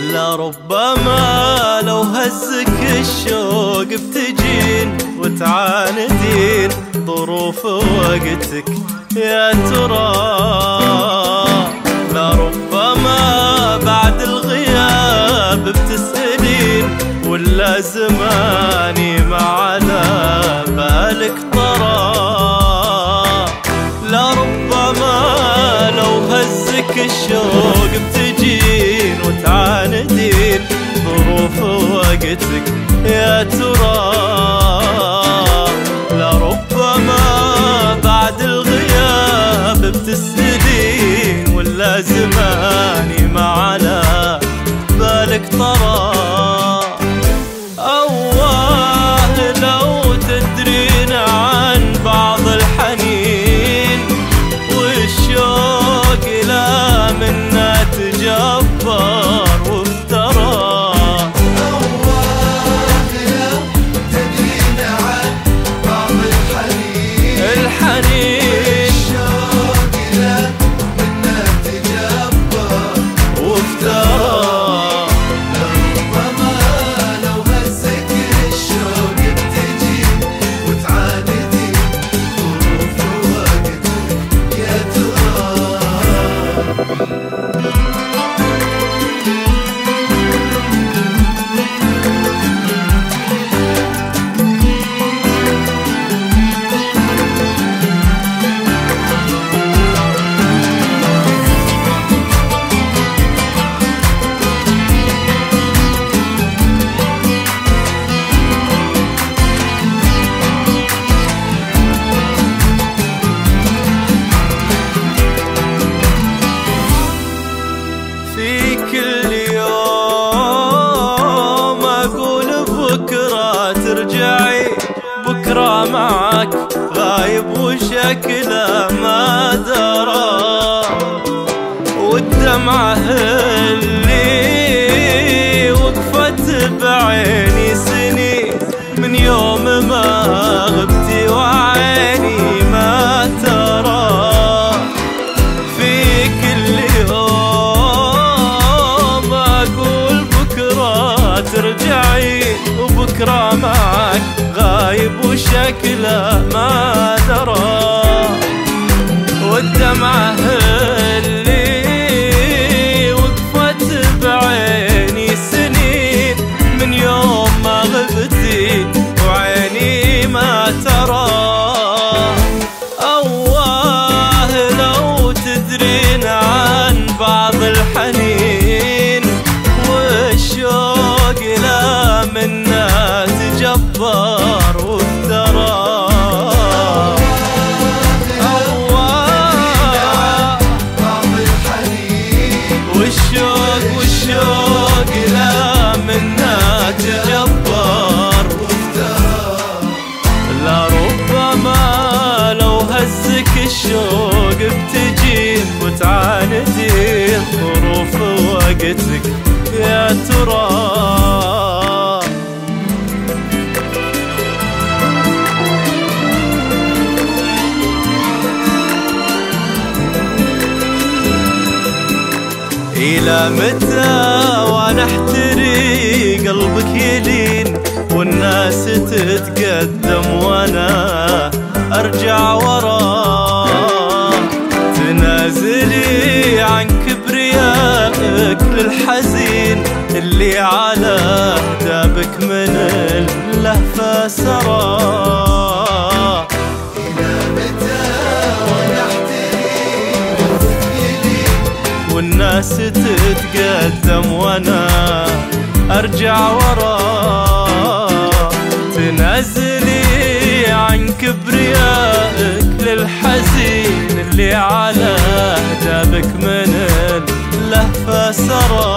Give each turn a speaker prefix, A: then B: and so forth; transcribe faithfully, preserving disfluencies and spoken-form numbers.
A: لربما لو هزك الشوق بتجين وتعاندين ظروف وقتك يا ترى. لربما بعد الغياب بتسألين ولا زماني ما على بالك طرى. لربما لو هزك الشوق بتجين وتعاندين ظروف وقتك يا ترى. لربما بعد الغياب بتسألين ولا زماني ما على بالك طرى. أواه لو تدرين عن بعض الحنين والشوق لا منا تجبر وافترى.
B: أواه لو تدرين عن بعض الحنين
A: الحنين
B: والشوق لا منا تجبر
A: وافترى. في كل يوم أقول بكرة ترجعي، بكرة معك غايب وشكله ما درى. والدمعة اللي وقفت بعيني سنين من يوم ما غبتي وعيني ما ترى. في كل يوم أقول بكرة ترجعي وبكرة معك غايب وشكله ما درى. والدمعة اللي وقفت بعيني سنين من يوم ما غبتي وعيني ما ترى. أواه لو تدرين عن بعض الحنين والشوق لا منا تجبر وافترى. أواه والشوق والشوق لا منا تجبر وافترى. لربما لو هزك الشوق بتجين وتعاندين ظروف وقتك يا ترى. إلى متى وانا احتري قلبك يلين والناس تتقدم وانا ارجع ورا. تنازلي عن كبريائك للحزين اللي على هدابك من اللهفة سرى. والناس تتقدم وانا ارجع ورا. تنازلي عن كبريائك للحزين اللي على هدابك من اللهفة سرى.